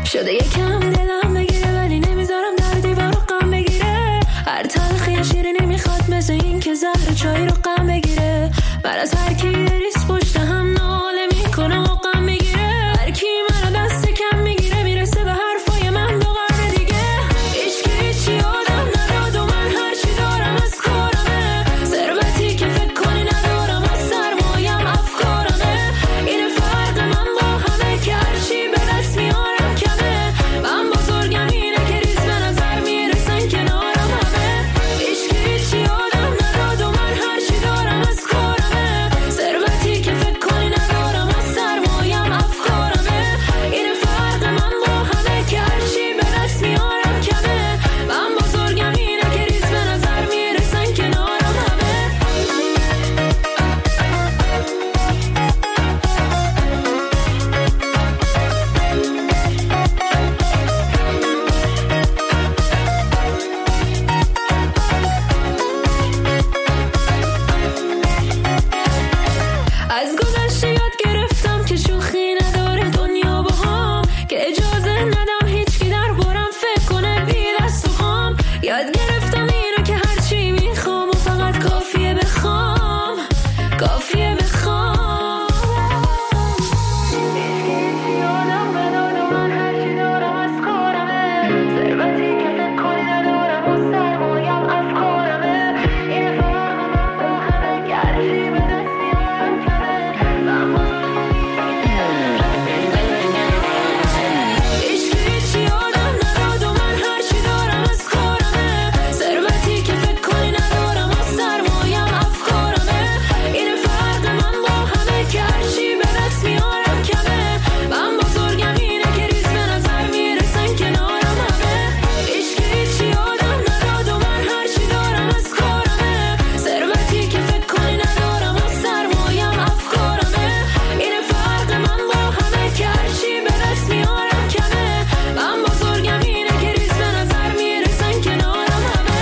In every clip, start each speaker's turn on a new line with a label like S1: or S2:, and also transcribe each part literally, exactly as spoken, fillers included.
S1: شده یکم دلم بگیره ولی نمیذارم در دیوار رو غم بگیره. هر تلخی شیرینی میخواد مثل این که زهر چای رو غم بگیره. من از هر کی ریس پشت هم ناله میکنم و غم بگیره. هر کی منو دست کم میگیره میرسه به حرفای من دو قرن دیگه. هیچکی هیچی آدم نداد و من هرچی دارم از کارمه. ثروتی که فکر کنی ندارم از سرمایم افکارمه. این فرق من با همه که هرچی به دست میارم کمه. من بزرگم اینه که ریز به نظر میرسن کنارم همه. هیچکی هیچی آدم نداد و من هرچی دارم از کارمه. ثروتی که فکر کنی ندارم از سرمایم افکارمه. این فرق من با همه که هرچی به دست میارم کمه. من بزرگم اینه که ریز به نظر میرسن کنارم همه. از گذشته یاد گرفتم که شوخی نداره دنیا با هم. که اجازه ندم هیچکی در بارم فکر کنه بی دست و خام. یاد گرفتم اینو که هرچی میخوام و فقط کافیه بخوام. کافیه بخوام. هیچکی آدم نداد و من هرچی دارم از کارمه. ثروتی که فکر کنی ندارم و سرمایم افکارمه. این فرق من با همه که هرچی به دست میارم کمه. من هیچکی هیچی آدم نداد و من هرچی دارم از کارمه. ثروتی که فکر کنی ندارم و سرمایم افکارمه. این فرق من با همه که هرچی به دست میارم کمه. من بزرگم اینه که ریز به نظر میرسن کنارم همه. هیچکی هیچی آدم نداد و من هرچی دارم از کارمه. ثروتی که فکر کنی ندارم و سرمایم افکارمه. این فرق من با همه که هرچی به دست میارم کمه. من بزرگم اینه که ریز به نظر میرسن کنارم همه.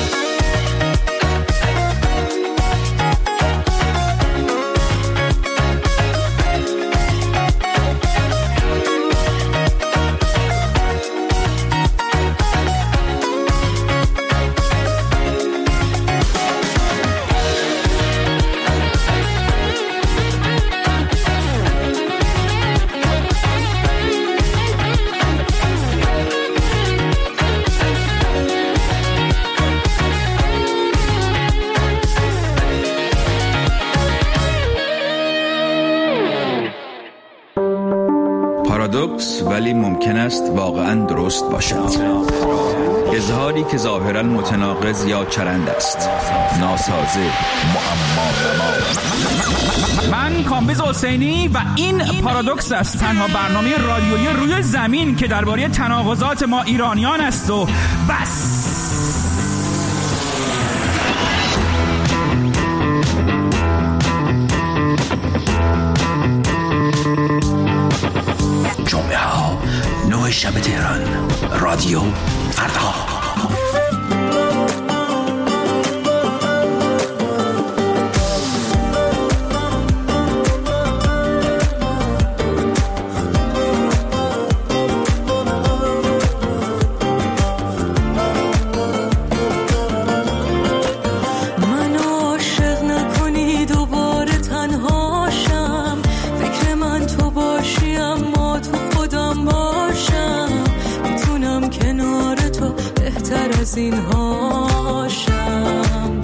S2: پارادوکس ولی ممکن است واقعا درست باشد. اظهاری که ظاهرا متناقض یا چرند است. ناسازه، معما.
S3: من کامبیز حسینی و این پارادوکس است، تنها برنامه رادیویی روی زمین که درباره تناقضات ما ایرانیان است و بس.
S4: جمعه ها نه شب تهران. رادیو فردا.
S1: این هاشم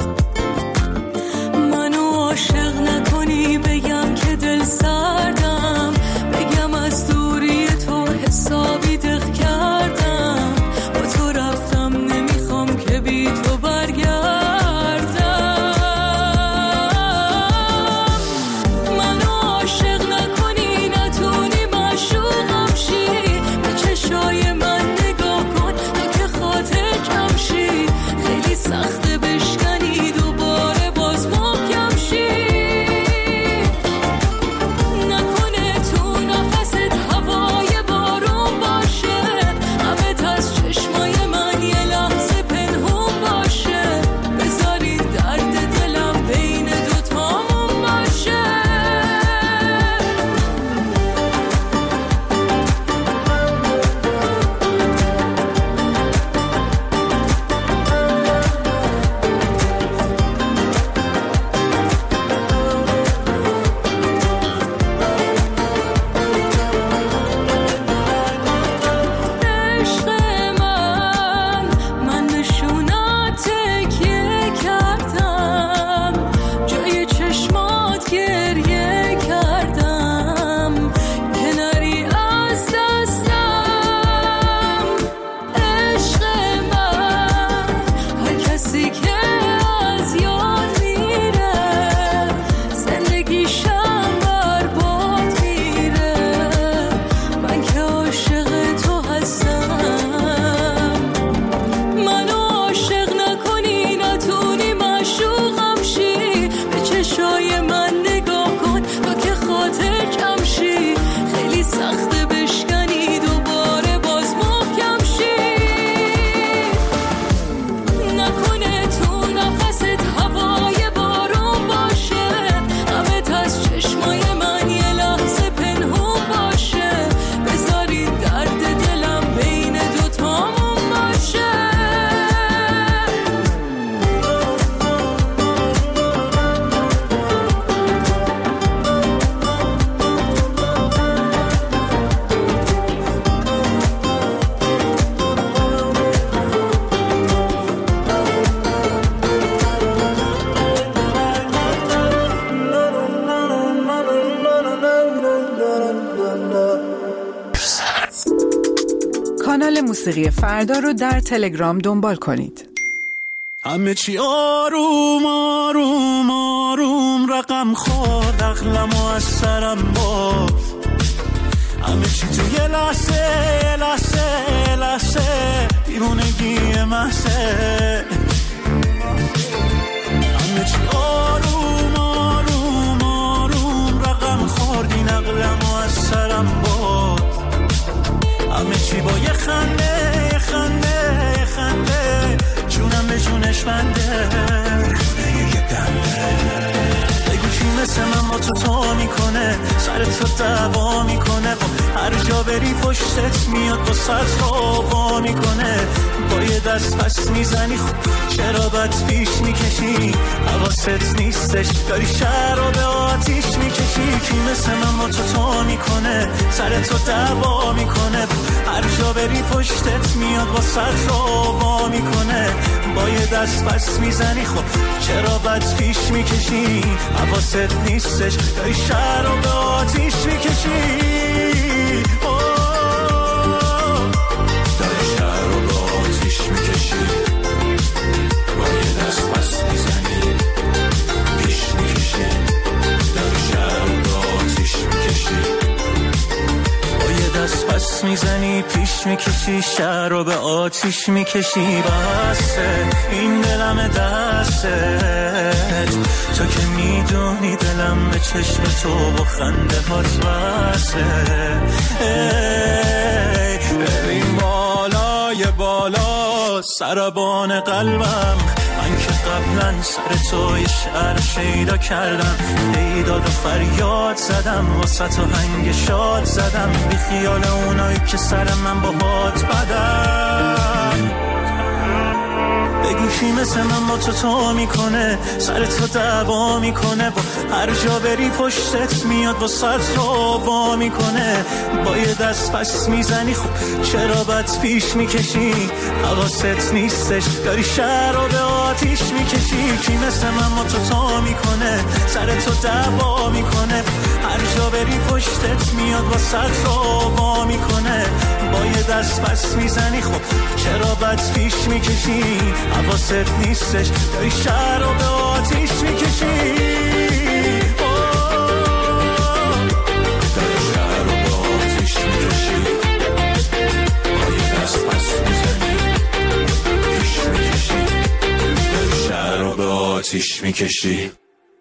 S1: منو عاشق نکنی بگم که دل سردم. بگم از دوری تو حسابی دق کردم. با تو رفتم نمیخوام که بی تو برگردم. منو عاشق نکنی نتونی معشوقم شی. به چشای من نگاه کن تو که خاطر کم شی. خیلی
S5: کانال موسیقی فردا رو در تلگرام دنبال کنید.
S6: همه چی آروم آروم آروم رقم خورد، عقلمو از سرم برد. همه چی تو یه لحظه یه لحظه یه لحظه دیوونگی محضه. همه چی آروم آروم آروم رقم خورد، این عقلمو از سرم برد. همه چی با یه خنده یه خنده یه خنده جونم به جونش بنده. یه دنده بگو کی مثل من با تو تا میکنه، سر تو دعوا میکنه، هر جا بری پشتت میاد با سر تو با میکنه. با یه دست پس میزنی خب چرا بد پیش میکشی، حواست نیستش داری شهر رو به آتیش میکشی. کی مثل من با تو تا میکنه، سر تو دعوا میکنه، هر جا بری پشتت میاد با سر تو با میکنه. با یه دست پس میزنی خب چرا بد پیش میکشی، حواست نیستش داری شهر رو به آتیش میکشی. داری شهر رو به آتیش میکشی، با یه دست پس میزنی پیش میکشی. داری شهر رو به آتیش میکشی، با یه دست پس میزنی پیش میکشی، شهر رو به آتیش میکشی. بسه این دلم دستت، تو که میدونی دلم به چشم تو با خنده هات بسه. ببین بالای بالا سربان قلبم، من که قبلا سر تو یه شعر شیدا کردم، ایداد و فریاد زدم، واسه تو هنگ شاد زدم، بی خیال اونایی که سر من با هات بدم. بگو کی مثل من با تو تا میکنه، سر تو دعوا میکنه، با هر جا بری پشتت میاد با سر تو با میکنه. با یه دست پس میزنی خب چرا بد پیش میکشی، حواست نیستش داری شهر رو به آتیش میکشی. کی مثل من با تو تا میکنه، سر تو دعوا میکنه، هر جا بری پشتت میاد با سر تو با میکنه. با یه دست پس میزنی خب چرا بد پیش میکشی، حواست نیستش داری شهر رو به آتیش میکشی. داری شهر رو به آتیش میکشی، با یه دست پس میزنی پیش میکشی. داری شهر رو به آتیش میکشی.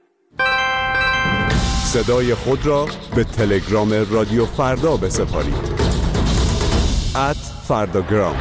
S7: صدای خود را به تلگرام رادیو فردا بسپارید. ات فرداگرام.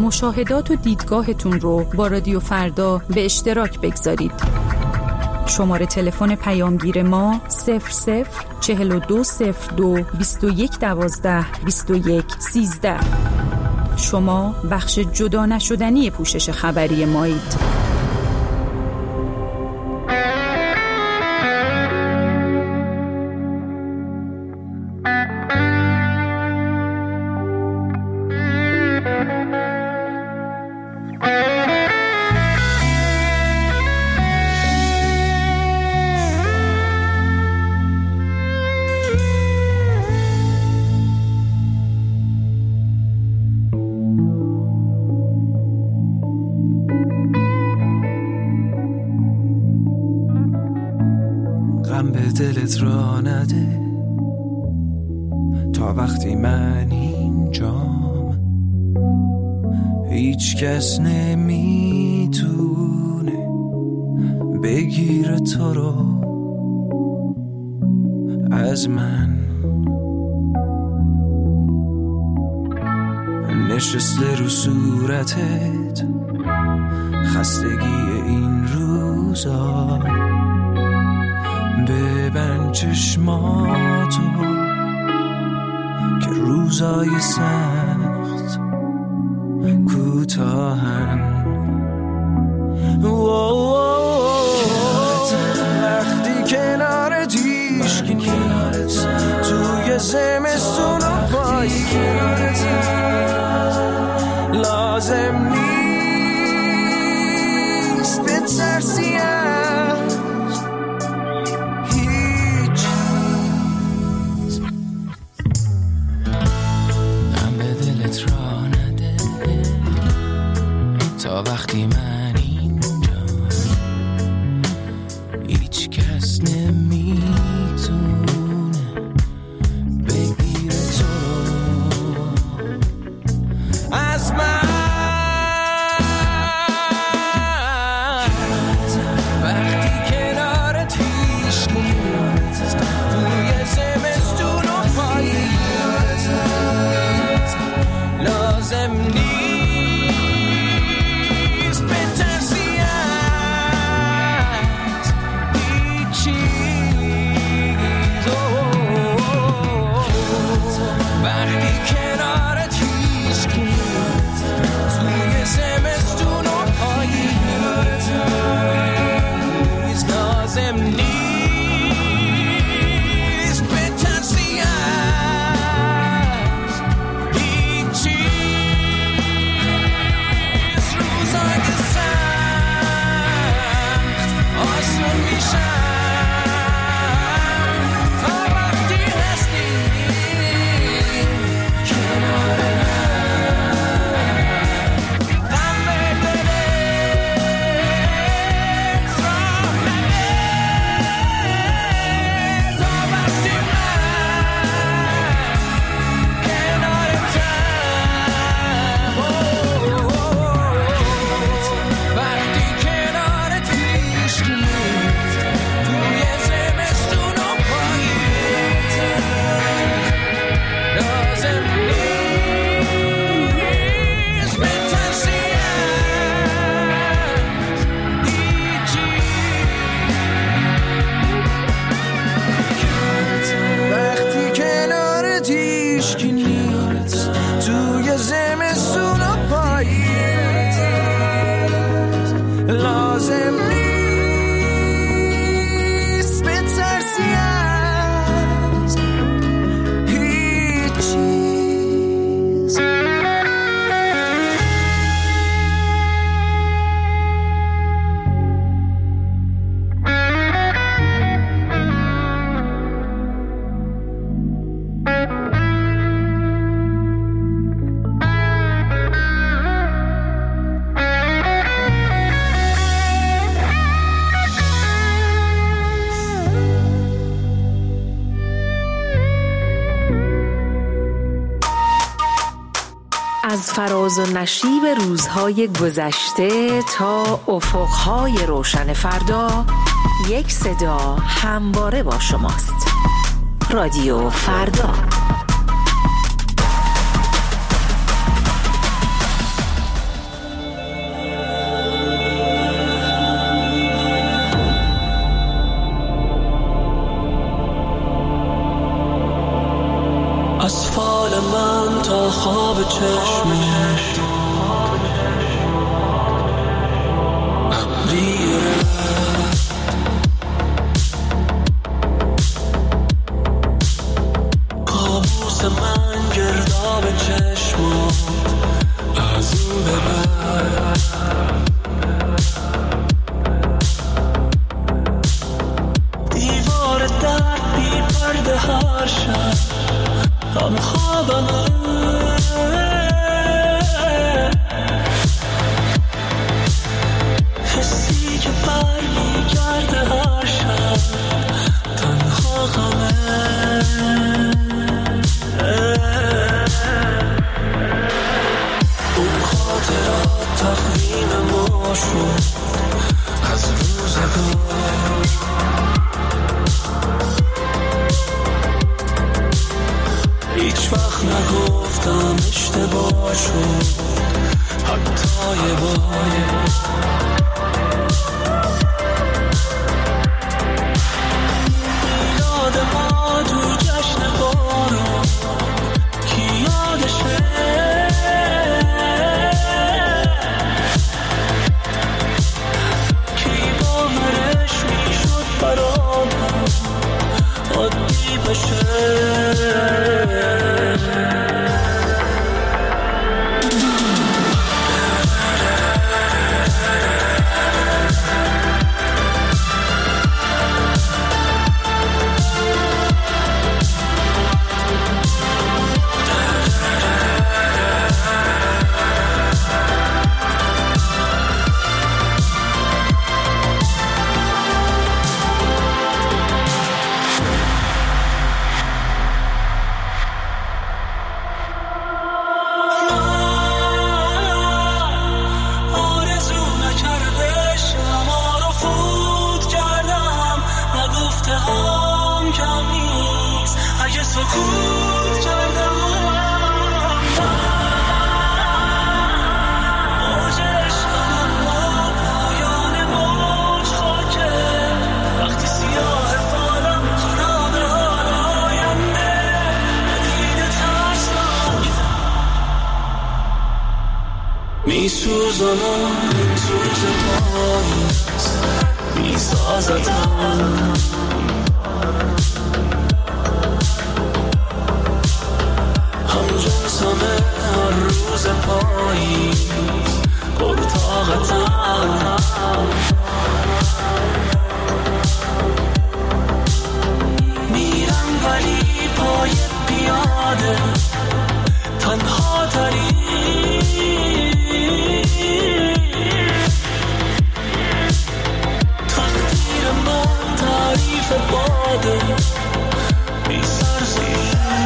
S5: مشاهدات و دیدگاهتون رو با رادیو فردا به اشتراک بگذارید. شماره تلفن پیامگیر ما صفر صفر چهل و دو صفر دو بیست و یک دوازده بیست و یک سیزده. شما بخش جدا نشدنی پوشش خبری مایید.
S6: غم به دلت را نده تا وقتی من اینجام، هیچ کس نمیتونه بگیره تو رو از من. نشسته رو صورتت خستگی این روزا، ببند چشماتو که روزای سخت کوتاهن. وقتی کنارت هیچکی نیست، توی زمستون و پاییز لازم نیست بترسی از هیچ چیز. غم به دلت را نده تا وقتی من اینجا، هیچ کس نمیتونه بگیره تو از من. وقتی کنارت هیچ نیست، توی زمستون و پاییز لازم نیست بترسی از هیچ چیز. وقتی کنارت هیچ نیست، توی زمستون و پاییز لازم نیست بترسی از هیچ چیز. روزای سخت آسون میشن تا وقتی هستی کنار من. غم به دلت را نده تا وقتی من کنارتم. وقتی کنارت هیچکی نیست، توی زمستون و پاییز لازم نیست بترسی از هیچ چیز. وقتی کنارت هیچکی نیست، توی زمستون و پاییز لازم نیست بترسی از هیچ چیز.
S8: از فراز و نشیب روزهای گذشته تا افقهای روشن فردا، یک صدا همواره با شماست. رادیو فردا.
S6: گرداب چشمت ابریه کابوس من گرداب چشمت از این به بعد دیوار درد بی پرده هر شب هم خوابمه حسی که بر می گرده هر شب تنها غمه اون خاطرات تقویم ما شد از روزگار هیچ وقت نگفتم اشتباه شد حتی یه بار میلاد ما تو جشن بارون کی یادشه کی باورش میشد برام عادی بشه میسوزانم این سوز پاییز میسازدم همجنسمه هر روز پاییز پرطاقتم میرم ولی پای پیاده تنها تری تقدیر من تعریف باده بی سرزی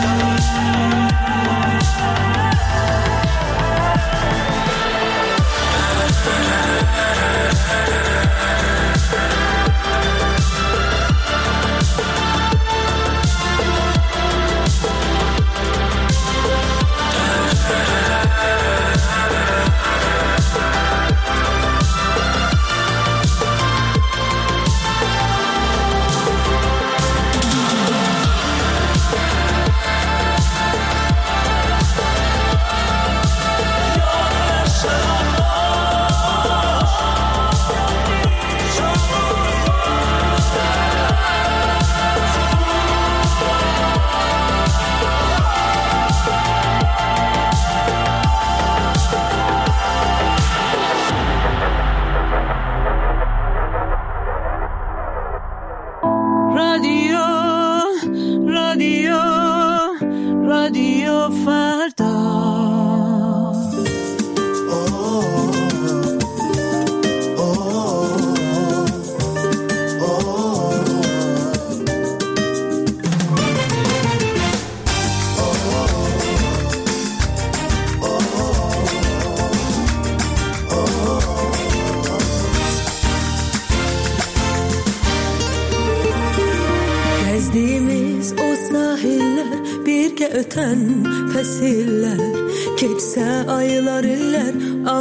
S1: ötən fəsillər, keçsə aylar illər,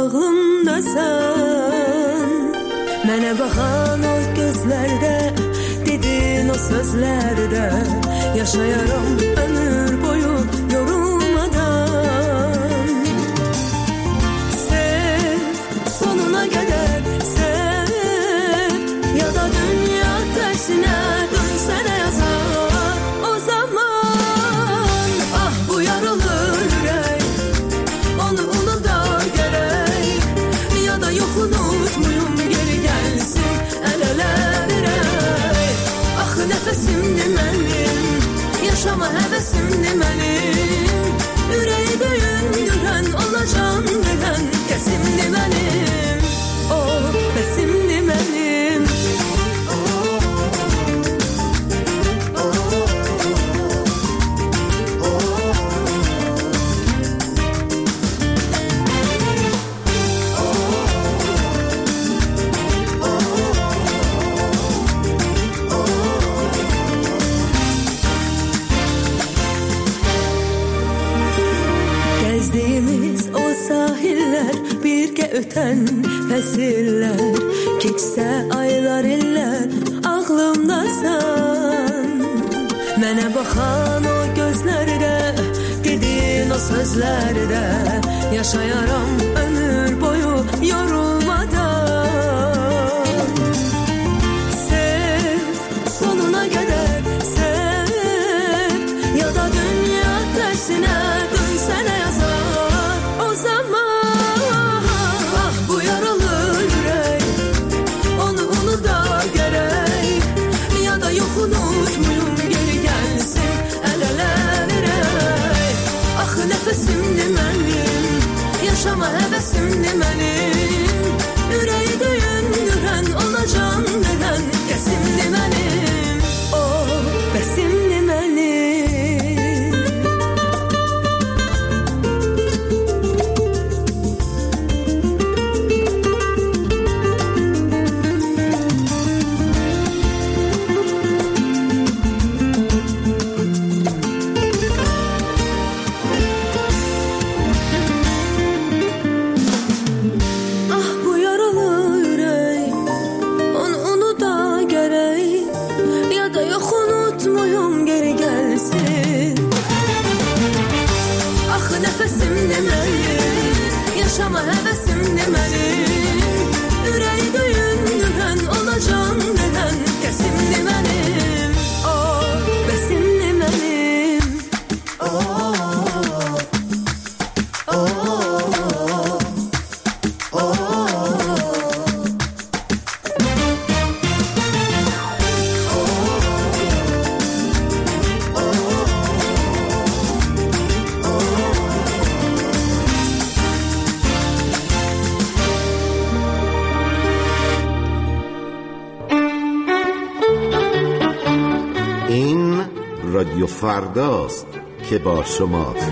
S1: ağlımdasan. Mənə baxan o gözlərdə, dedin o sözlərdə, yaşayaram ömür boyu yorulmadan. öten fəsillər, keçsə aylar illər, ağlımdasan. Mənə baxan o gözlərdə, dedin o sözlərdə, yaşayaram ömür boyu yorulmadan. Sev, sonuna qədər sev, ya da dünya tərsinə dönsənə yazar o zaman. Ah bu yaralı yürək, onu unuda gərək, ya da yox unutmuyum, geri gəlsin əl-ələ verək. Axı nəfəsimdir mənim, yaşama həvəsimdir mənim, ürəyi döyündürən, ona can verən kəsimdir mənim, o bəsimdir mənim. Ah bu yaralı ürək, onu unuda gərək, ya da yox unutmuyum, geri gəlsin. Axı nəfəsimdir mənim, yaşama həvəsimdir mənim, ürəyi döyündürən, ona can verən kəsimdir mənim, o bəsimdir mənim, o, o, o.
S9: این رادیو فرداست که با شماست.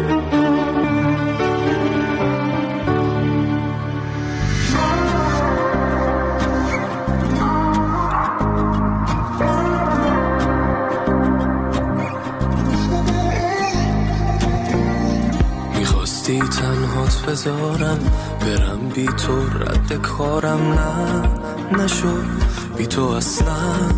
S6: میخواستی تنهات بذارم، برم بی تو رد کارم، نه نشد، بی تو اصلا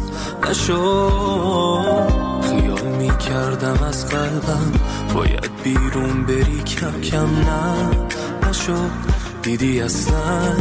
S6: نشد. خیال میکردم از قلبم باید بیرون بری کم کم، نه نشد، دیدی اصلا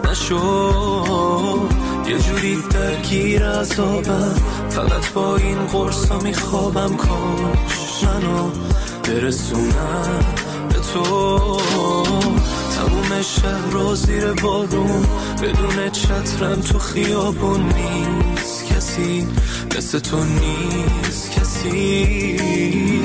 S6: نشد. یه جوری درگیر عذابم، فقط با این قرصا میخوابم، کاش منو برسونم به تو. تموم شهر رو زیر بارون، بدون چترم تو خیابون، نیست کسی مثل تو، نیست کسی.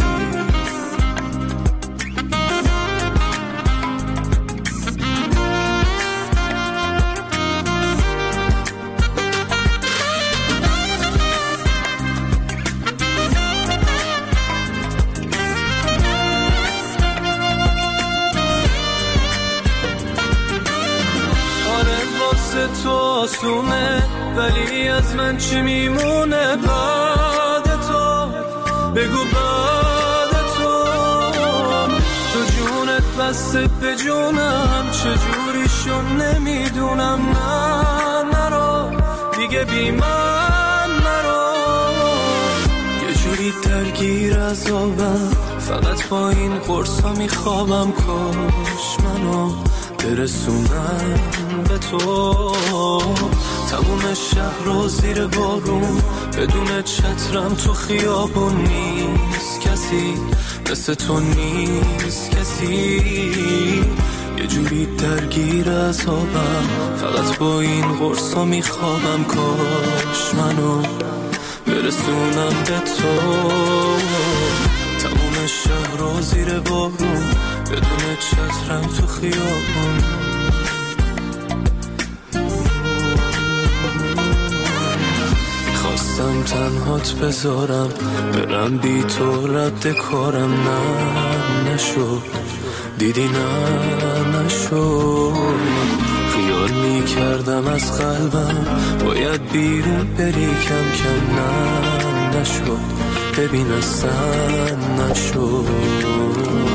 S6: تو آسونه، ولی از من چی میمونه بعد تو؟ بگو بعد تو. تو جونت بسته به جونم، چجوری شون نمیدونم، نه نرو دیگه بی من نرو. یه جوری درگیر عذابم، فقط با این قرصا میخوابم، کاش منو برسونم به تو. تموم شهر رو زیر بارون، بدون چترم تو خیابون، نیست کسی مثل تو، نیست کسی. یه جوری درگیر عذابم، فقط با این قرصا میخوابم، کاش منو برسونم به تو. تموم شهر رو زیر بارون، بدون چترم تو خیابون. میخواستم تنهات بذارم، برم بی تو رد کارم، نه نشد، دیدی نه نشد. خیال میکردم از قلبم باید بیرون بری کم کم، نه نشد، ببین اصلا نشد.